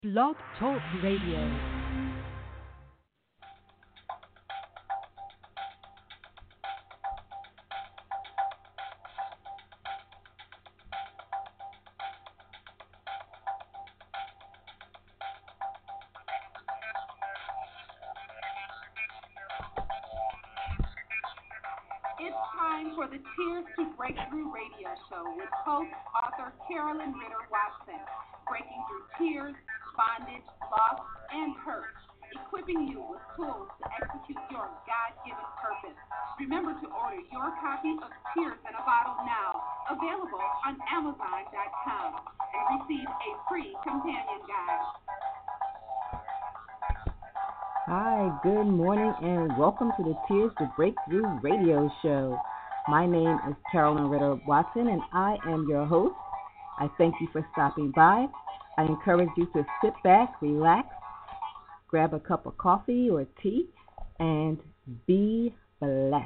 Blog Talk Radio. It's time for the Tears to Breakthrough radio show with host, author Carolyn Ritter Watson, breaking through tears, bondage, loss, and hurt, equipping you with tools to execute your God-given purpose. Remember to order your copy of Tears in a Bottle now, available on Amazon.com, and receive a free companion guide. Hi, good morning, and welcome to the Tears to Breakthrough radio show. My name is Carolyn Ritter Watson, and I am your host. I thank you for stopping by. I encourage you to sit back, relax, grab a cup of coffee or tea, and be blessed.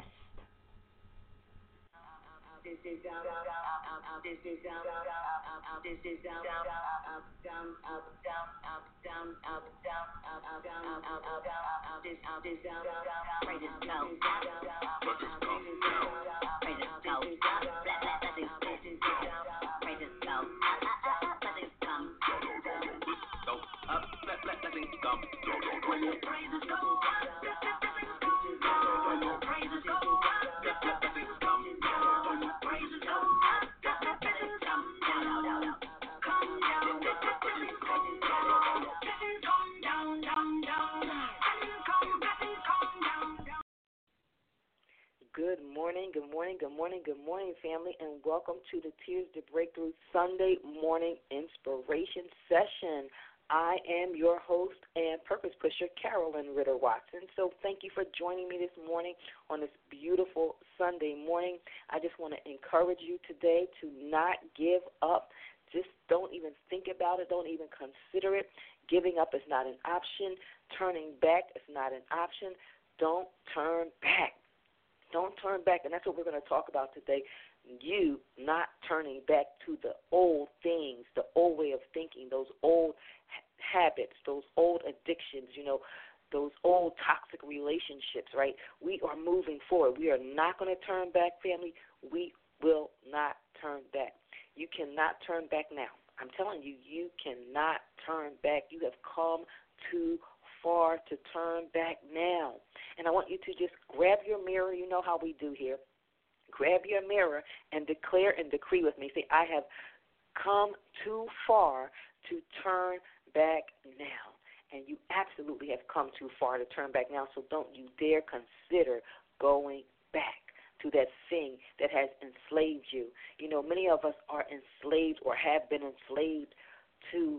Good morning, family, and welcome to the Tears to Breakthrough Sunday morning inspiration session. I am your host and purpose pusher, Carolyn Ritter Watson. So thank you for joining me this morning on this beautiful Sunday morning. I just want to encourage you today to not give up. Just don't even think about it. Don't even consider it. Giving up is not an option. Turning back is not an option. Don't turn back. Don't turn back, and that's what we're going to talk about today. You not turning back to the old things, the old way of thinking, those old habits, those old addictions, those old toxic relationships, right? We are moving forward. We are not going to turn back, family. We will not turn back. You cannot turn back now. I'm telling you, you cannot turn back. You have come too far to turn back now. And I want you to just grab your mirror. You know how we do here. Grab your mirror and declare and decree with me. Say, I have come too far to turn back now. And you absolutely have come too far to turn back now, so don't you dare consider going back to that thing that has enslaved you. Many of us are enslaved or have been enslaved to,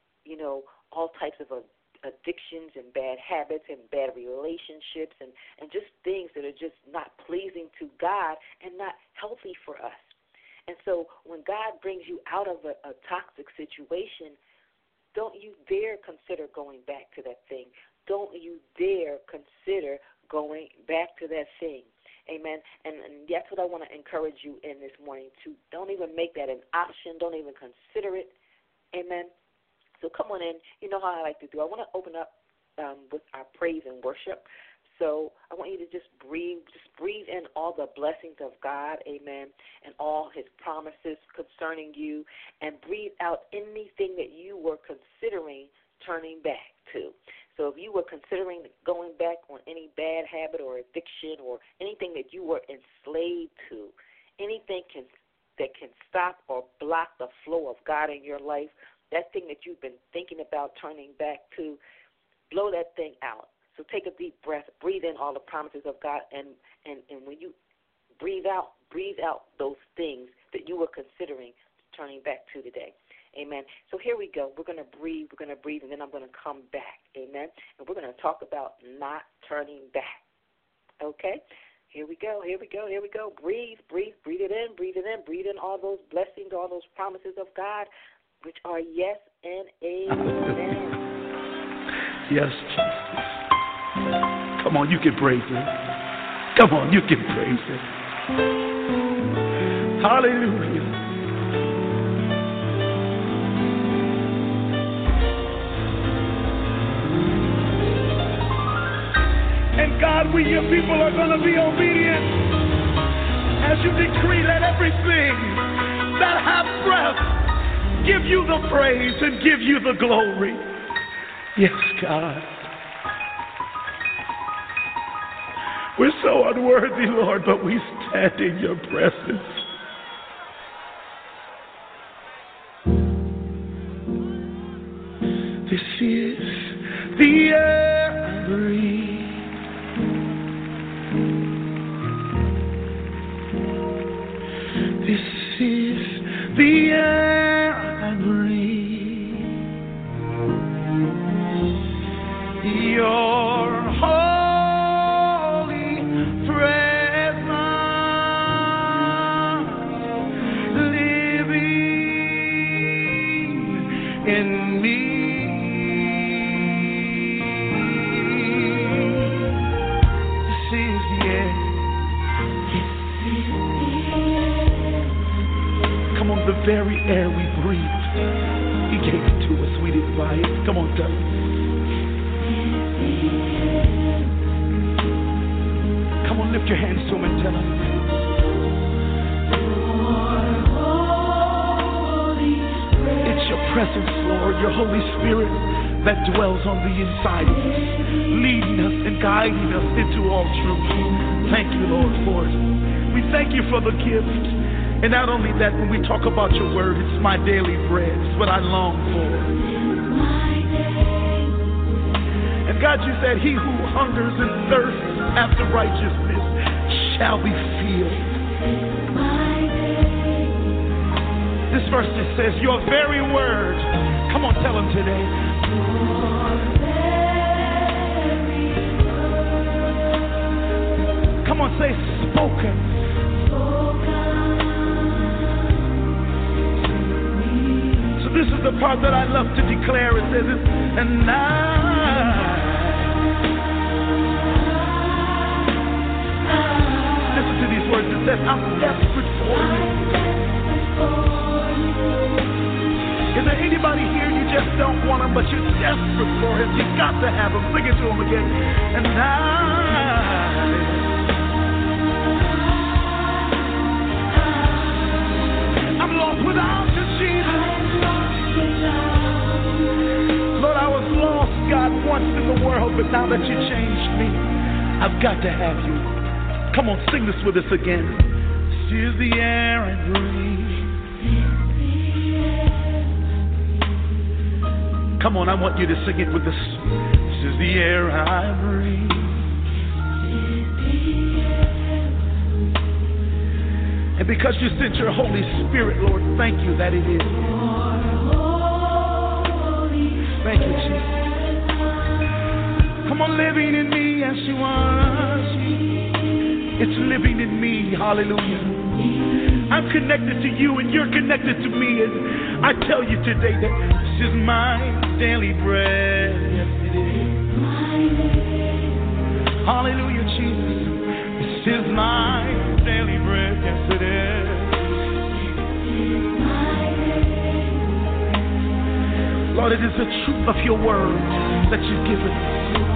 all types of addictions and bad habits and bad relationships and just things that are just not pleasing to God and not healthy for us. And so when God brings you out of a toxic situation, don't you dare consider going back to that thing. Don't you dare consider going back to that thing. Amen. And that's what I want to encourage you in this morning, to don't even make that an option. Don't even consider it. Amen. So come on in. You know how I like to do. I want to open up with our praise and worship. So I want you to just breathe in all the blessings of God, amen, and all his promises concerning you, and breathe out anything that you were considering turning back to. So if you were considering going back on any bad habit or addiction or anything that you were enslaved to, anything that can stop or block the flow of God in your life, that thing that you've been thinking about turning back to, blow that thing out. So take a deep breath, breathe in all the promises of God, and when you breathe out those things that you were considering turning back to today. Amen. So here we go. We're going to breathe, and then I'm going to come back. Amen. And we're going to talk about not turning back. Okay? Here we go. Breathe it in, breathe in all those blessings, all those promises of God, which are yes and amen. Yes. Come on, you can praise Him. Come on, you can praise Him. Hallelujah. God, we, your people, are going to be obedient. As you decree, let everything that have breath give you the praise and give you the glory. Yes, God. We're so unworthy, Lord, but we stand in your presence. This is the air I breathe. This is the air I breathe. Your holy presence living in me. The very air we breathe, He gave it to us. We didn't buy it. Come on, tell him. Come on, lift your hands to him and tell him. It's your presence, Lord, your Holy Spirit that dwells on the inside of us, leading us and guiding us into all truth. Thank you, Lord, for it. We thank you for the gift. And not only that, when we talk about your word, it's my daily bread. It's what I long for. And God, you said, he who hungers and thirsts after righteousness shall be filled. This verse it says, your very word. Come on, tell him today. Come on, say spoken. This is the part that I love to declare. It says, and listen to these words. It says, I'm desperate for you. Is there anybody here you just don't want him, but you're desperate for him? You've got to have him. Sing it to him again. And I'm lost without you, Jesus. Lord, I was lost, God, once in the world, but now that you changed me, I've got to have you. Come on, sing this with us again. This is the air I breathe. Come on, I want you to sing it with us. This is the air I breathe. And because you sent your Holy Spirit, Lord, thank you that it is. Thank you, Jesus. Come on, living in me as you are. It's living in me. Hallelujah. I'm connected to you and you're connected to me. And I tell you today that this is my daily bread. Yes, it is. Hallelujah, Jesus. This is my daily bread. Yes, it is. Lord, it is the truth of your word that you've given us.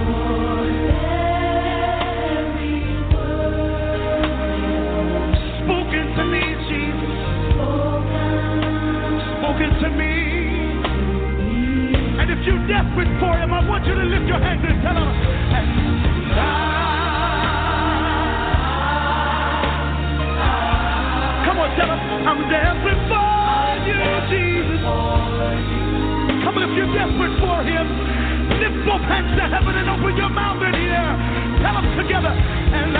Spoken to me, Jesus. Spoken to me. And if you're desperate for him, I want you to lift your hands and tell him, come on, tell him, I'm desperate for you, Jesus. Come on, if you're desperate for him, lift both hands to heaven and open your mouth in here. Tell them together. And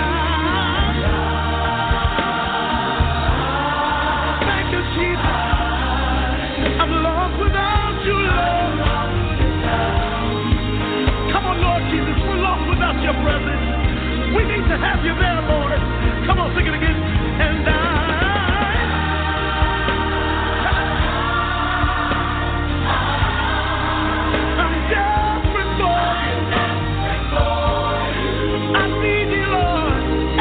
thank you, Jesus. I'm lost without you, Lord. Come on, Lord Jesus, we're lost without your presence. We need to have you there, Lord. Come on, sing it again. And I need you, Lord.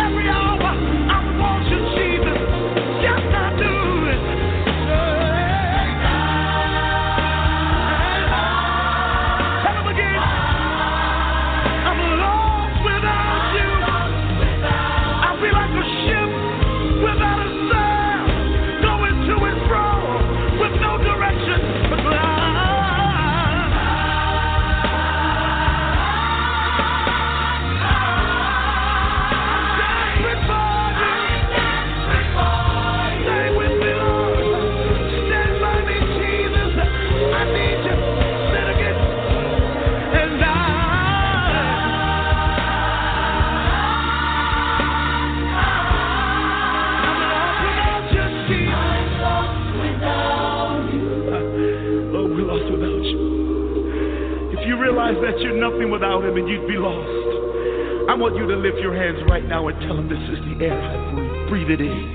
realize that you're nothing without him and you'd be lost, I want you to lift your hands right now and tell him, this is the air I breathe. Breathe it in.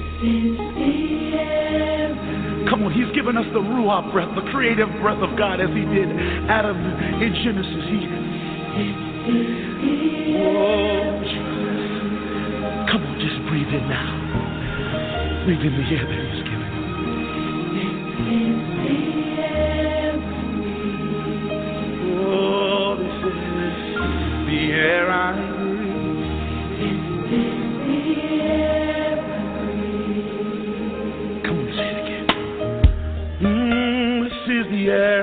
Come on, he's given us the Ruach breath, the creative breath of God, as he did Adam in Genesis. Come on, just breathe in now. Breathe in the air that he's given. Oh, this is the air I breathe. Come on, say it again. This is the air.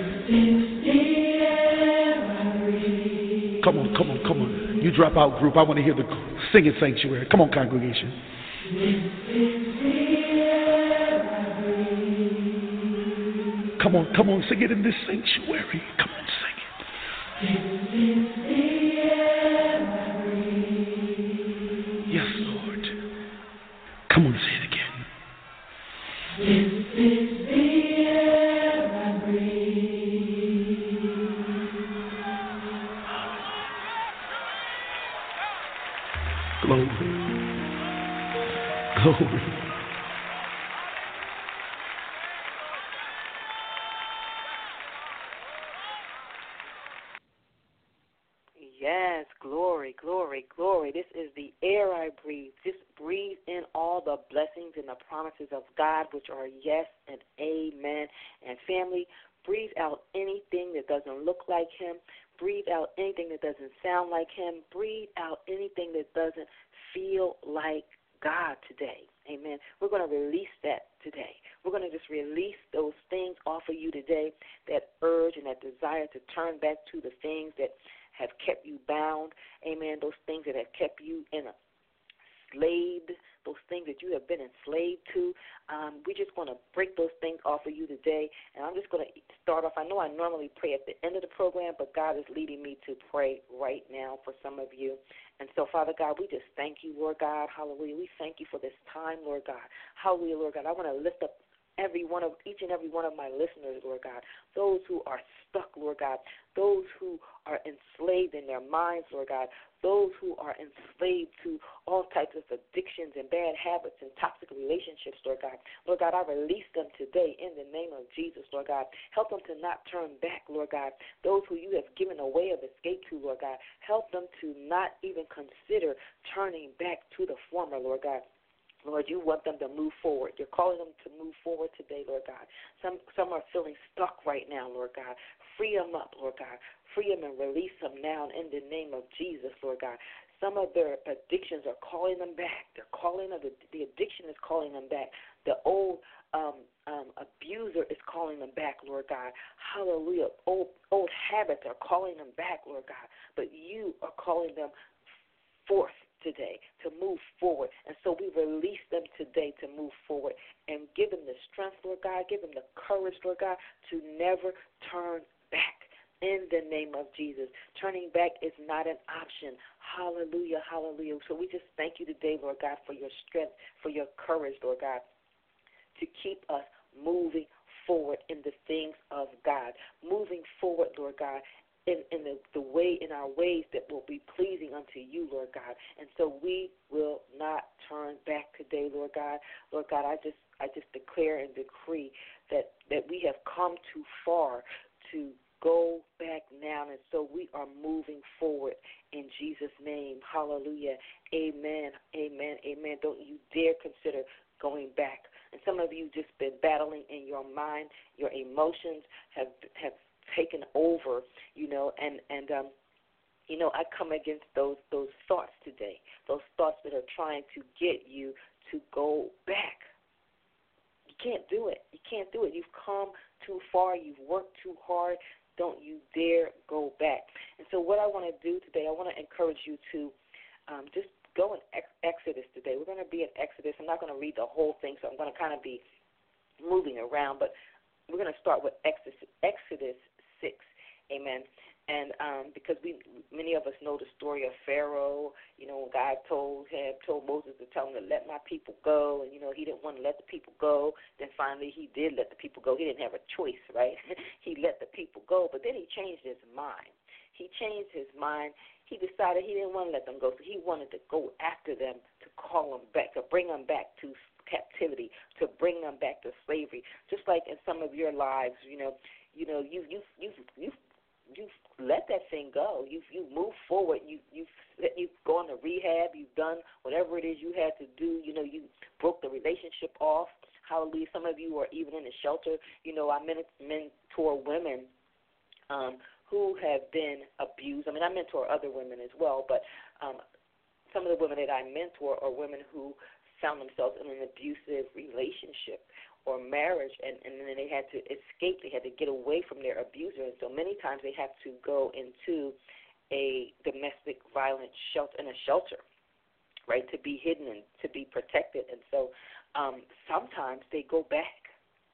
Come on, come on, come on. You drop out, group. I want to hear the singing sanctuary. Come on, congregation. Come on, sing it in this sanctuary. Come on, sing it. Yes, Lord. Come on, say it again. Glory. Glory. Yes, glory, glory, glory. This is the air I breathe. Just breathe in all the blessings and the promises of God, which are yes and amen. And family, breathe out anything that doesn't look like him. Breathe out anything that doesn't sound like him. Breathe out anything that doesn't feel like God today. Amen. We're going to release that today. We're going to just release those things off of you today, that urge and that desire to turn back to the things that have kept you bound. Amen. Those things that have kept you enslaved, those things that you have been enslaved to. We just want to break those things off of you today. And I'm just going to start off. I know I normally pray at the end of the program, but God is leading me to pray right now for some of you. And so, Father God, we just thank you, Lord God. Hallelujah. We thank you for this time, Lord God. Hallelujah, Lord God. I want to lift up each and every one of my listeners, Lord God, those who are stuck, Lord God, those who are enslaved in their minds, Lord God, those who are enslaved to all types of addictions and bad habits and toxic relationships, Lord God. Lord God, I release them today in the name of Jesus, Lord God. Help them to not turn back, Lord God. Those who you have given a way of escape to, Lord God, help them to not even consider turning back to the former, Lord God. Lord, you want them to move forward. You're calling them to move forward today, Lord God. Some are feeling stuck right now, Lord God. Free them up, Lord God. Free them and release them now in the name of Jesus, Lord God. Some of their addictions are calling them back. The addiction is calling them back. The old abuser is calling them back, Lord God. Hallelujah. Old habits are calling them back, Lord God. But you are calling them forth today to move forward. And so we release them today to move forward and give them the strength, Lord God, give them the courage, Lord God, to never turn back in the name of Jesus. Turning back is not an option. Hallelujah, hallelujah. So we just thank you today, Lord God, for your strength, for your courage, Lord God, to keep us moving forward in the things of God, moving forward, Lord God, in our ways that will be pleasing unto you, Lord God. And so we will not turn back today, Lord God. Lord God, I just declare and decree that we have come too far to go back now, and so we are moving forward in Jesus' name. Hallelujah. Amen. Amen. Amen. Don't you dare consider going back. And some of you just been battling in your mind. Your emotions have taken over, I come against those thoughts today, those thoughts that are trying to get you to go back. You can't do it. You can't do it. You've come too far. You've worked too hard. Don't you dare go back. And so what I want to do today, I want to encourage you to just go in Exodus today. We're going to be in Exodus. I'm not going to read the whole thing, so I'm going to kind of be moving around, but we're going to start with Exodus 6. Amen. And because many of us know the story of Pharaoh. You know, when God told Moses to tell him to let my people go, and, you know, he didn't want to let the people go. Then finally he did let the people go. He didn't have a choice, right? He let the people go, but then he changed his mind. He changed his mind. He decided he didn't want to let them go, so he wanted to go after them to call them back, to bring them back to captivity, to bring them back to slavery. Just like in some of your lives, you've let that thing go. You've moved forward. You've gone to rehab. You've done whatever it is you had to do. You know, you broke the relationship off. Hallelujah. Some of you are even in the shelter. You know, I mentor women who have been abused. I mean, I mentor other women as well, but some of the women that I mentor are women who found themselves in an abusive relationship or marriage, and then they had to escape. They had to get away from their abuser, and so many times they have to go into a domestic violence shelter, right, to be hidden and to be protected. And so sometimes they go back.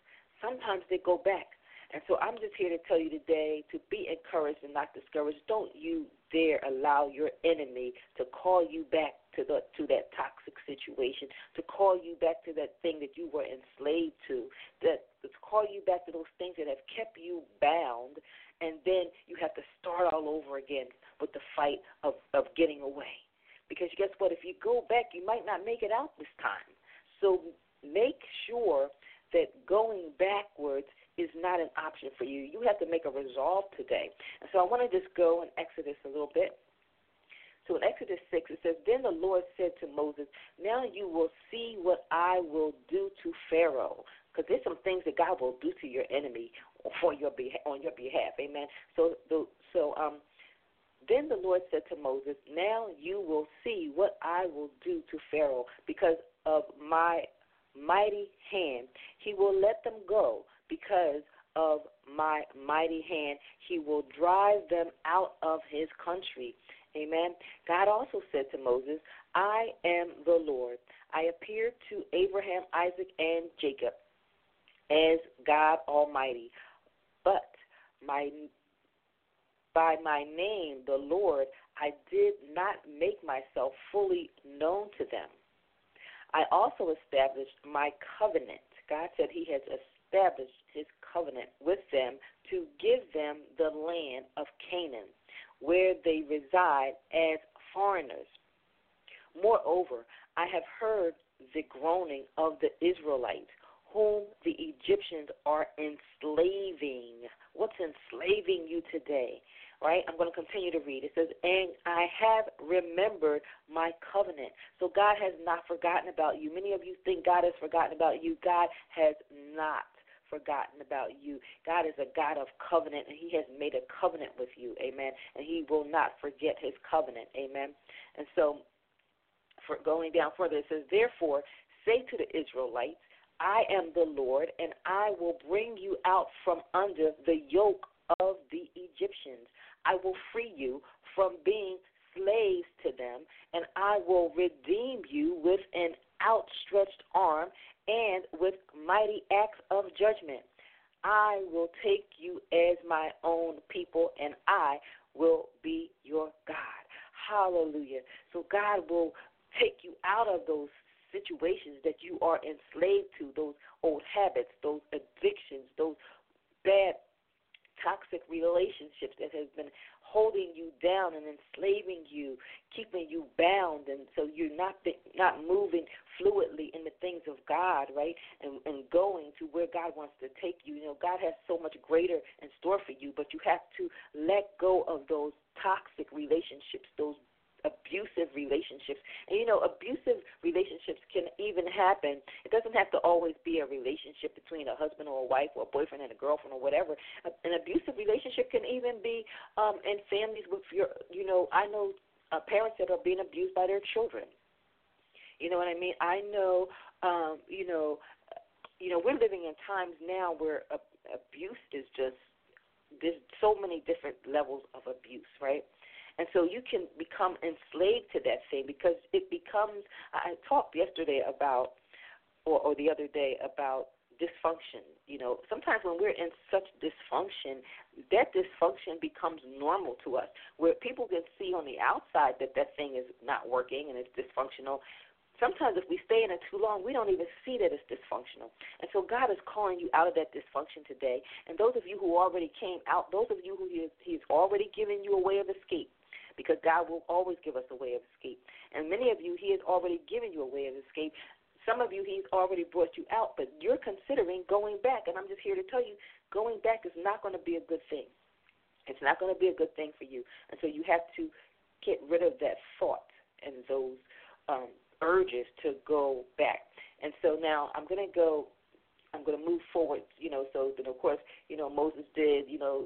And so I'm just here to tell you today to be encouraged and not discouraged. Don't you dare allow your enemy to call you back to that toxic situation, to call you back to that thing that you were enslaved to, to call you back to those things that have kept you bound, and then you have to start all over again with the fight of getting away. Because guess what? If you go back, you might not make it out this time. So make sure that going backwards is not an option for you. You have to make a resolve today. And so I want to just go in Exodus a little bit. So in Exodus 6, it says, Then the Lord said to Moses, Now you will see what I will do to Pharaoh. Because there's some things that God will do to your enemy on your behalf. Amen. Then the Lord said to Moses, Now you will see what I will do to Pharaoh because of my mighty hand. He will let them go because of my mighty hand. He will drive them out of his country. Amen. God also said to Moses, I am the Lord. I appeared to Abraham, Isaac, and Jacob as God Almighty. But by my name, the Lord, I did not make myself fully known to them. I also established my covenant. God said he has established his covenant with them to give them the land of Canaan, where they reside as foreigners. Moreover, I have heard the groaning of the Israelites, whom the Egyptians are enslaving. What's enslaving you today? Right? I'm going to continue to read. It says, and I have remembered my covenant. So God has not forgotten about you. Many of you think God has forgotten about you. God has not forgotten about you. God is a God of covenant, and he has made a covenant with you. Amen. And he will not forget his covenant. Amen. And so for going down further, it says, therefore, say to the Israelites, I am the Lord, and I will bring you out from under the yoke of the Egyptians. I will free you from being slaves to them, and I will redeem you with an outstretched arm and with mighty acts of judgment. I will take you as my own people, and I will be your God. Hallelujah. So God will take you out of those situations that you are enslaved to, those old habits, those addictions, those bad toxic relationships that has been holding you down and enslaving you, keeping you bound, and so you're not moving fluidly in the things of God, right, and going to where God wants to take you. You know, God has so much greater in store for you, but you have to let go of those toxic relationships, those abusive relationships. And, you know, abusive relationships can even happen. It doesn't have to always be a relationship between a husband or a wife or a boyfriend and a girlfriend or whatever. An abusive relationship can even be in families with I know parents that are being abused by their children. You know what I mean? I know, we're living in times now where abuse is just, there's so many different levels of abuse, right? And so you can become enslaved to that thing because it becomes, I talked yesterday about, or the other day about dysfunction. Sometimes when we're in such dysfunction, that dysfunction becomes normal to us, where people can see on the outside that thing is not working and it's dysfunctional. Sometimes if we stay in it too long, we don't even see that it's dysfunctional. And so God is calling you out of that dysfunction today. And those of you who already came out, those of you who He's already given you a way of escape, because God will always give us a way of escape. And many of you, He has already given you a way of escape. Some of you, He's already brought you out, but you're considering going back. And I'm just here to tell you, going back is not going to be a good thing. It's not going to be a good thing for you. And so you have to get rid of that thought and those urges to go back. And so now I'm going to move forward, so then of course, Moses did,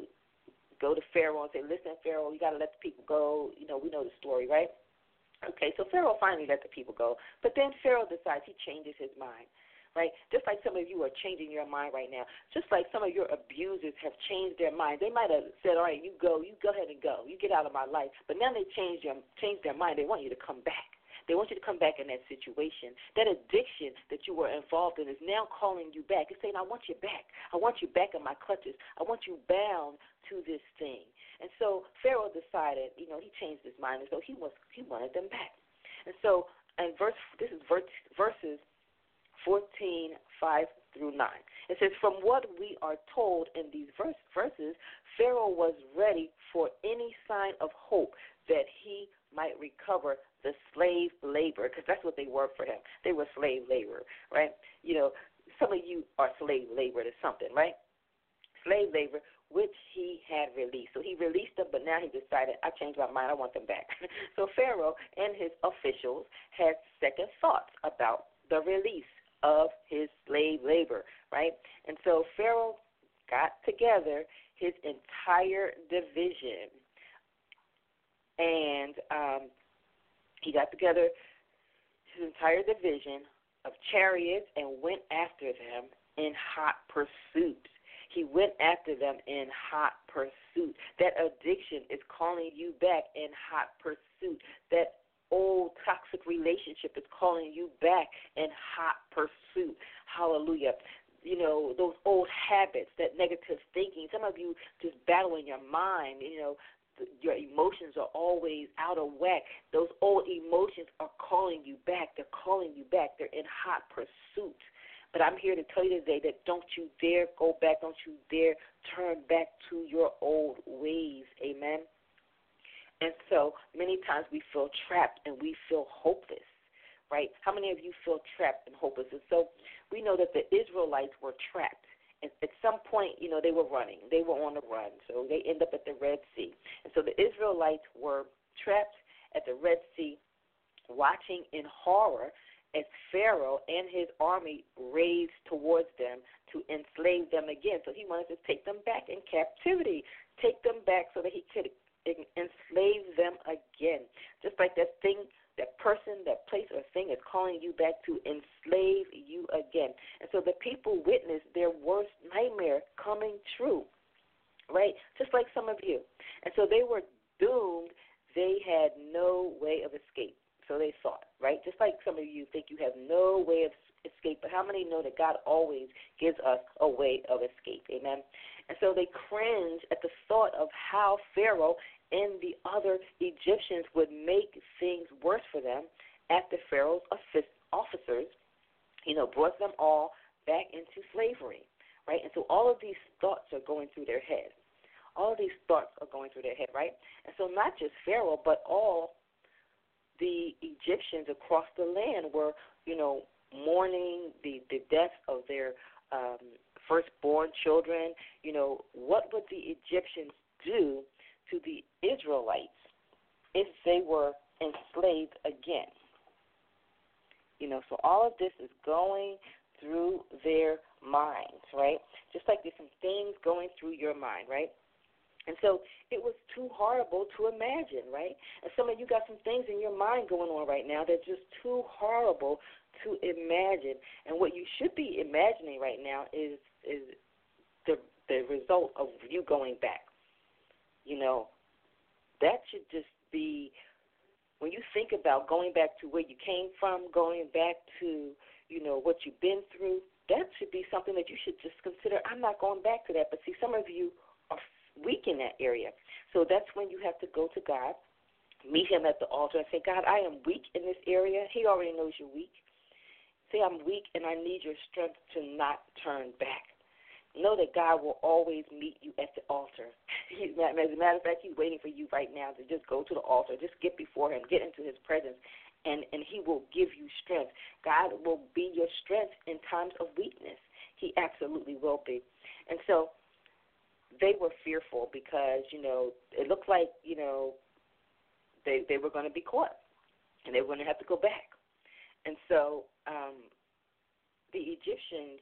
go to Pharaoh and say, listen, Pharaoh, you got to let the people go. We know the story, right? Okay, so Pharaoh finally let the people go. But then Pharaoh decides he changes his mind, right? Just like some of you are changing your mind right now. Just like some of your abusers have changed their mind. They might have said, all right, you go ahead and go. You get out of my life. But now they changed their mind. They want you to come back. They want you to come back in that situation. That addiction that you were involved in is now calling you back. It's saying, I want you back. I want you back in my clutches. I want you bound to this thing. And so Pharaoh decided, he changed his mind, and so he wanted them back. And so, this is verses 14, 5 through 9. It says, from what we are told in these verses, Pharaoh was ready for any sign of hope that he might recover the slave labor, because that's what they were for him. They were slave labor, right? Some of you are slave labor to something, right? Slave labor, which he had released. So he released them, but now he decided, I changed my mind, I want them back. So Pharaoh and his officials had second thoughts about the release of his slave labor, right? And so Pharaoh got together his entire division, and he got together his entire division of chariots and went after them in hot pursuit. He went after them in hot pursuit. That addiction is calling you back in hot pursuit. That old toxic relationship is calling you back in hot pursuit. Hallelujah. Those old habits, that negative thinking. Some of you just battle in your mind, your emotions are always out of whack. Those old emotions are calling you back. They're calling you back. They're in hot pursuit. But I'm here to tell you today that don't you dare go back. Don't you dare turn back to your old ways. Amen. And so many times we feel trapped and we feel hopeless, right? How many of you feel trapped and hopeless? And so we know that the Israelites were trapped. At some point, they were running. They were on the run. So they end up at the Red Sea. And so the Israelites were trapped at the Red Sea, watching in horror as Pharaoh and his army raced towards them to enslave them again. So he wanted to take them back in captivity, take them back so that he could enslave them again. Just like that thing, that person, that place or thing is calling you back to enslave you again. And so the people witnessed their worst nightmare coming true, right? Just like some of you. And so they were doomed. They had no way of escape. So they thought, right? Just like some of you think you have no way of escape, but how many know that God always gives us a way of escape? Amen. And so they cringed at the thought of how Pharaoh and the other Egyptians would make things worse for them after Pharaoh's officers, brought them all back into slavery, right? And so all of these thoughts are going through their head. All of these thoughts are going through their head, right? And so not just Pharaoh, but all the Egyptians across the land were, mourning the death of their firstborn children. What would the Egyptians do to the Israelites if they were enslaved again? So all of this is going through their minds, right? Just like there's some things going through your mind, right? And so it was too horrible to imagine, right? And some of you got some things in your mind going on right now that's just too horrible to imagine. And what you should be imagining right now is the result of you going back. That should just be, when you think about going back to where you came from, going back to, what you've been through, that should be something that you should just consider. I'm not going back to that. But see, some of you are weak in that area. So that's when you have to go to God, meet him at the altar and say, God, I am weak in this area. He already knows you're weak. Say, I'm weak and I need your strength to not turn back. Know that God will always meet you at the altar. As a matter of fact, he's waiting for you right now to just go to the altar, just get before him, get into his presence, and he will give you strength. God will be your strength in times of weakness. He absolutely will be. And so they were fearful because, it looked like, they were going to be caught, and they were going to have to go back. And so the Egyptians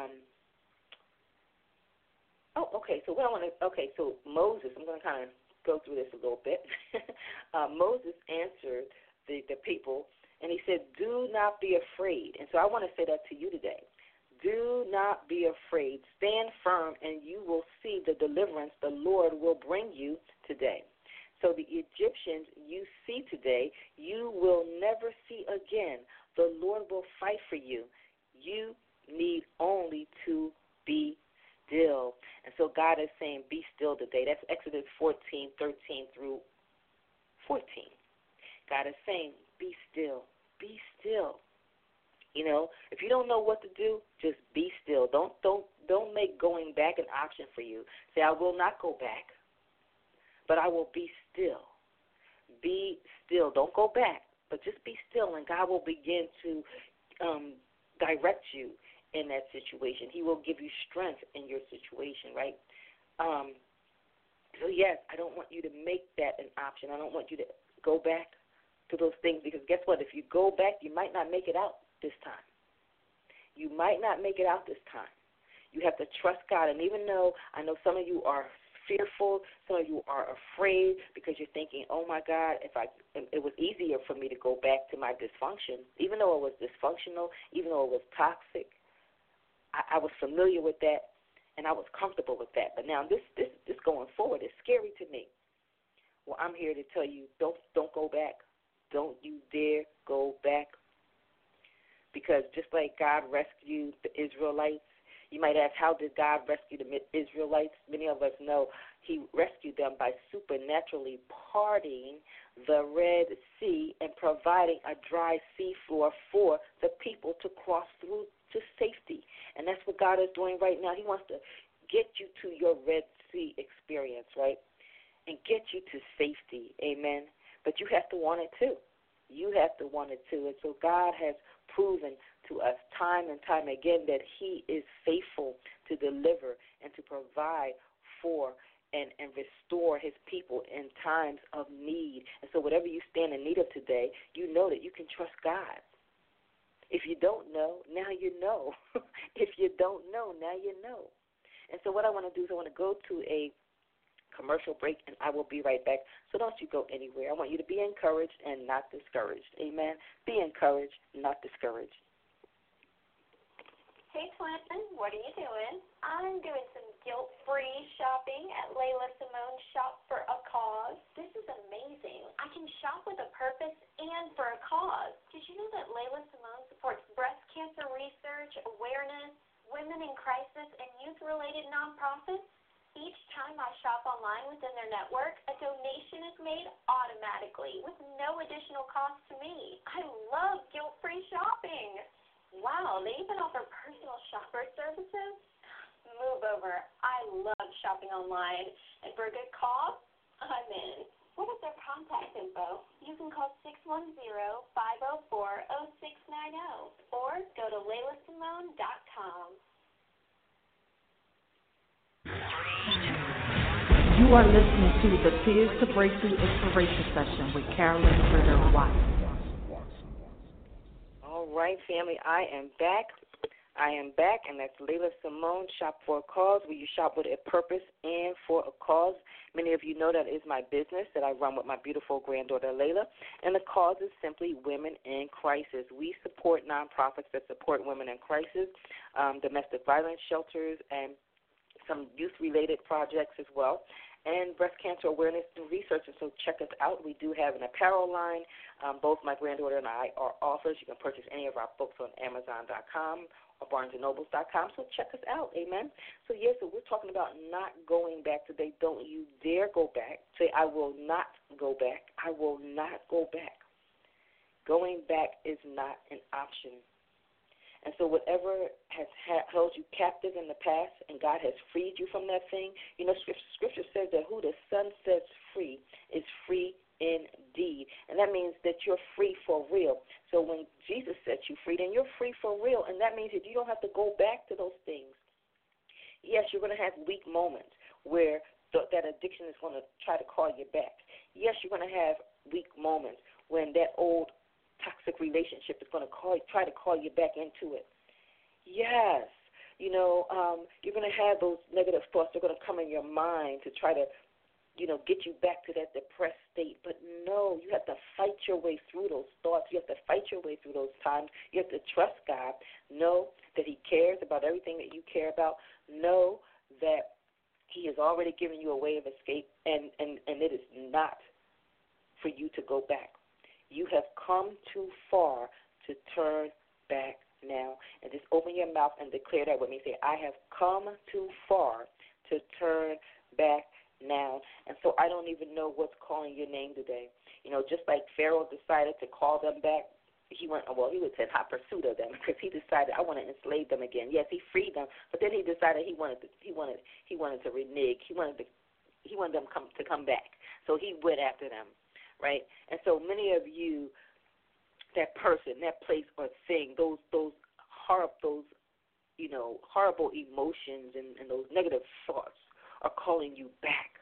so Moses, I'm going to kind of go through this a little bit. Moses answered the people, and he said, do not be afraid. And so I want to say that to you today. Do not be afraid. Stand firm, and you will see the deliverance the Lord will bring you today. So the Egyptians you see today, you will never see again. The Lord will fight for you. You need only to be still. And so God is saying, be still today. That's Exodus 14:13 through 14. God is saying, be still. Be still. If you don't know what to do, just be still. Don't make going back an option for you. Say, I will not go back, but I will be still. Be still. Don't go back, but just be still, and God will begin to direct you in that situation. He will give you strength in your situation, right? So, yes, I don't want you to make that an option. I don't want you to go back to those things because guess what? If you go back, you might not make it out this time. You might not make it out this time. You have to trust God. And even though I know some of you are fearful, some of you are afraid because you're thinking, oh, my God, it was easier for me to go back to my dysfunction, even though it was dysfunctional, even though it was toxic. I was familiar with that, and I was comfortable with that. But now this going forward is scary to me. Well, I'm here to tell you, don't go back. Don't you dare go back. Because just like God rescued the Israelites, you might ask, how did God rescue the Israelites? Many of us know he rescued them by supernaturally parting the Red Sea and providing a dry seafloor for the people to cross through to safety. And that's what God is doing right now. He wants to get you to your Red Sea experience, right, and get you to safety, amen. But you have to want it too. You have to want it too. And so God has proven to us time and time again that he is faithful to deliver and to provide for and restore his people in times of need. And so whatever you stand in need of today, you know that you can trust God. If you don't know, now you know. If you don't know, now you know. And so what I want to do is I want to go to a commercial break, and I will be right back. So don't you go anywhere. I want you to be encouraged and not discouraged. Amen. Be encouraged, not discouraged. Hey, Twin, what are you doing? I'm doing some guilt-free shopping at Layla Simone Shop for a Cause. This is amazing. I can shop with a purpose and for a cause. Did you know that Layla Simone supports breast cancer research, awareness, women in crisis, and youth-related nonprofits? Each time I shop online within their network, a donation is made automatically with no additional cost to me. I love guilt-free shopping. Wow, they even offer personal shopper services? Move over. I love shopping online. And for a good cause, I'm in. What is their contact info? You can call 610-504-0690 or go to LaylaSimone.com. You are listening to the Tears to Breakthrough Inspiration Session with Carolyn Ritter Watson. All right, family, I am back, and that's Layla Simone, Shop for a Cause, where you shop with a purpose and for a cause. Many of you know that is my business that I run with my beautiful granddaughter, Layla, and the cause is simply Women in Crisis. We support nonprofits that support women in crisis, domestic violence shelters, and some youth-related projects as well, and breast cancer awareness and research. And so check us out. We do have an apparel line. Both my granddaughter and I are authors. You can purchase any of our books on Amazon.com or BarnesandNobles.com. So check us out, amen. So, yes, so we're talking about not going back today. Don't you dare go back. Say, I will not go back. I will not go back. Going back is not an option. And so whatever has held you captive in the past and God has freed you from that thing, you know, Scripture says that who the Son sets free is free indeed. And that means that you're free for real. So when Jesus sets you free, then you're free for real. And that means that you don't have to go back to those things. Yes, you're going to have weak moments where that addiction is going to try to call you back. Yes, you're going to have weak moments when that old toxic relationship is going to try to call you back into it. Yes, you know, you're going to have those negative thoughts. They're going to come in your mind to try to, you know, get you back to that depressed state. But no, you have to fight your way through those thoughts. You have to fight your way through those times. You have to trust God. Know that He cares about everything that you care about. Know that He has already given you a way of escape, and it is not for you to go back. You have come too far to turn back now. And just open your mouth and declare that with me. Say, I have come too far to turn back now. And so I don't even know what's calling your name today. You know, just like Pharaoh decided to call them back, he was in hot pursuit of them because he decided, I want to enslave them again. Yes, he freed them, but then he decided he wanted to renege. He wanted them to come back. So he went after them. Right? And so many of you, that person, that place or thing, those horrible emotions and those negative thoughts are calling you back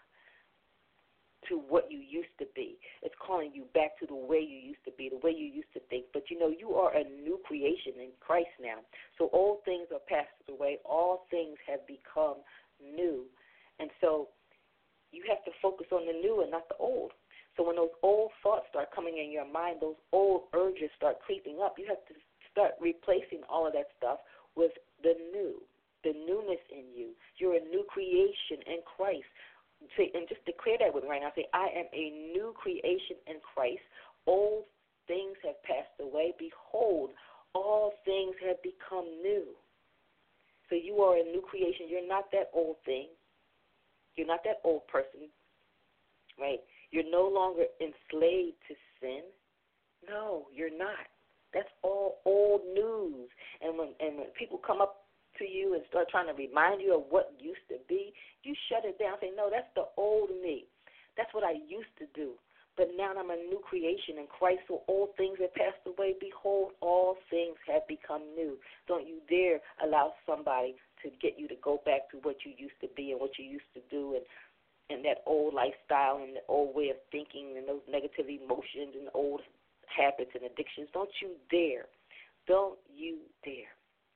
to what you used to be. It's calling you back to the way you used to be, the way you used to think. But, you know, you are a new creation in Christ now. So all things are passed away. All things have become new. And so you have to focus on the new and not the old. So when those old thoughts start coming in your mind, those old urges start creeping up, you have to start replacing all of that stuff with the new, the newness in you. You're a new creation in Christ. Say, and just declare that with me right now. Say, I am a new creation in Christ. Old things have passed away. Behold, all things have become new. So you are a new creation. You're not that old thing. You're not that old person, right? You're no longer enslaved to sin. No, you're not. That's all old news. And when people come up to you and start trying to remind you of what used to be, you shut it down. Say, no, that's the old me. That's what I used to do. But now I'm a new creation in Christ, so old things have passed away. Behold, all things have become new. Don't you dare allow somebody to get you to go back to what you used to be and what you used to do and that old lifestyle and the old way of thinking and those negative emotions and old habits and addictions. Don't you dare. Don't you dare.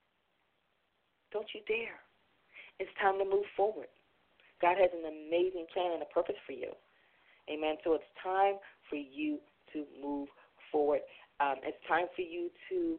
Don't you dare. It's time to move forward. God has an amazing plan and a purpose for you. Amen. So it's time for you to move forward. It's time for you to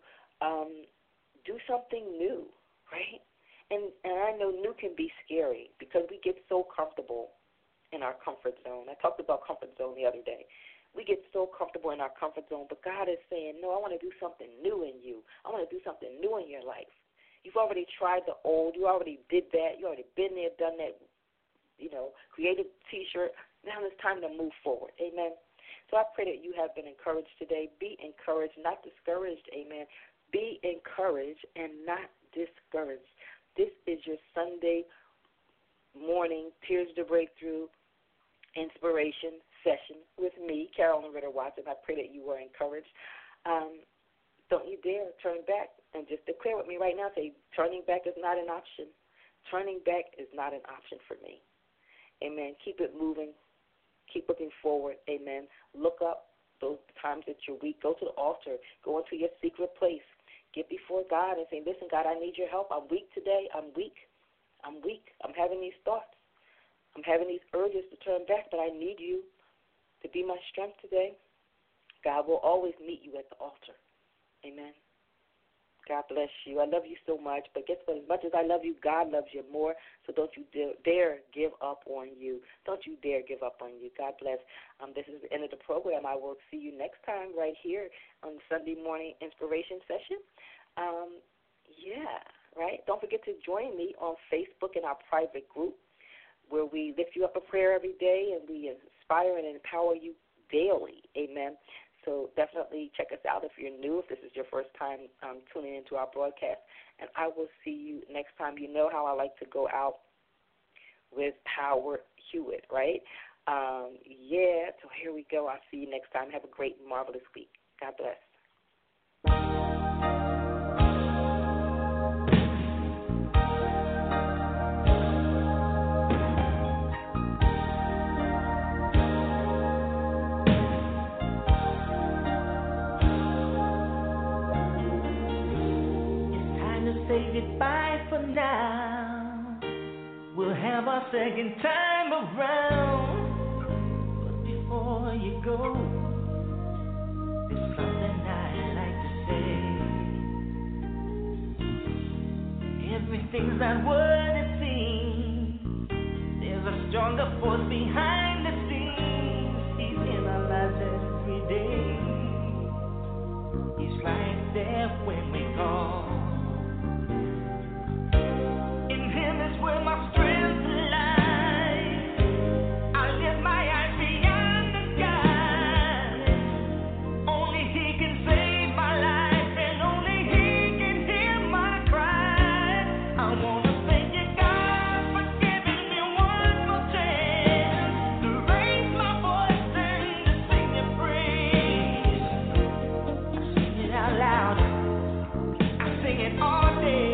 do something new, right? And I know new can be scary because we get so comfortable in our comfort zone. I talked about comfort zone the other day. We get so comfortable in our comfort zone, but God is saying, no, I want to do something new in you. I want to do something new in your life. You've already tried the old. You already did that. You already been there, done that, you know, created a T-shirt. Now it's time to move forward. Amen. So I pray that you have been encouraged today. Be encouraged, not discouraged. Amen. Be encouraged and not discouraged. This is your Sunday morning Tears to Breakthrough inspiration session with me, Carolyn Ritter Watson. I pray that you were encouraged. Don't you dare turn back and just declare with me right now. Say, turning back is not an option. Turning back is not an option for me. Amen. Keep it moving. Keep looking forward. Amen. Look up those times that you're weak. Go to the altar. Go into your secret place. Get before God and say, listen, God, I need your help. I'm weak today. I'm weak. I'm having these thoughts. I'm having these urges to turn back, but I need you to be my strength today. God will always meet you at the altar. Amen. God bless you. I love you so much, but guess what? As much as I love you, God loves you more, so don't you dare give up on you. Don't you dare give up on you. God bless. This is the end of the program. I will see you next time right here on Sunday morning inspiration session. Yeah. right? Don't forget to join me on Facebook in our private group where we lift you up in prayer every day and we inspire and empower you daily. Amen. So definitely check us out if you're new, if this is your first time tuning into our broadcast. And I will see you next time. You know how I like to go out with Howard Hewitt, right? So here we go. I'll see you next time. Have a great, marvelous week. God bless. Say goodbye for now. We'll have our second time around. But before you go, there's something I'd like to say. Everything's not what it seems. There's a stronger force behind the scenes. He's in our lives every day. He's right there when we call. Where my strength lies, I lift my eyes beyond the skies. Only He can save my life, and only He can hear my cry. I wanna thank you, God, for giving me one more chance to raise my voice and to sing Your praise. I sing it out loud, I sing it all day.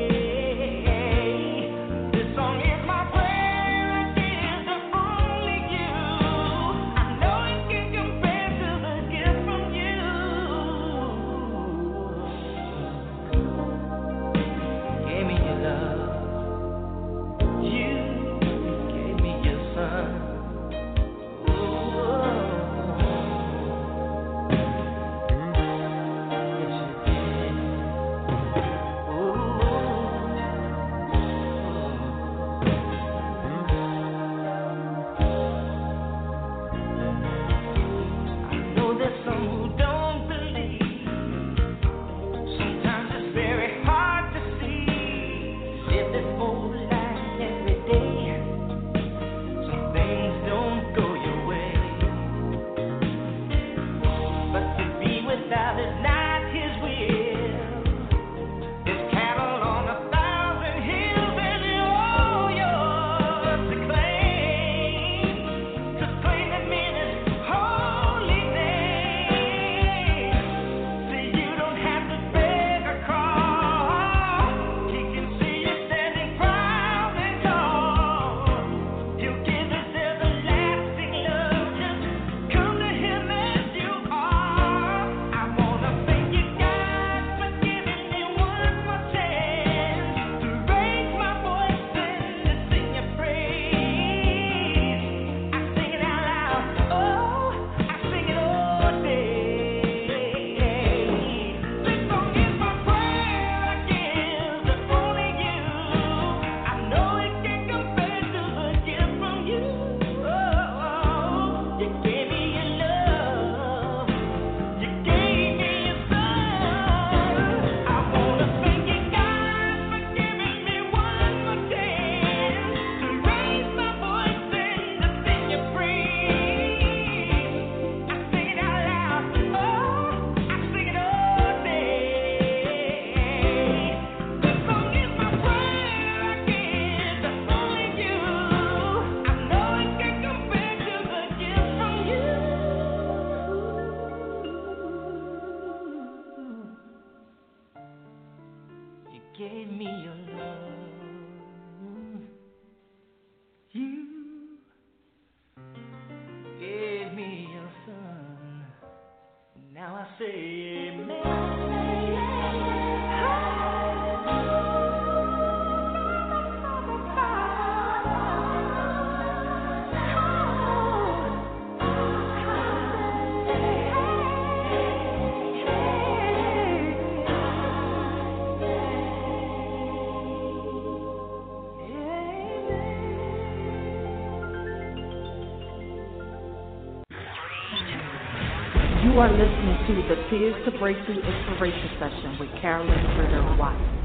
Gave me your love. You gave me your son. Now I say amen. You are listening to the Tears to Breakthrough Inspiration Session with Carolyn Ritter Watson.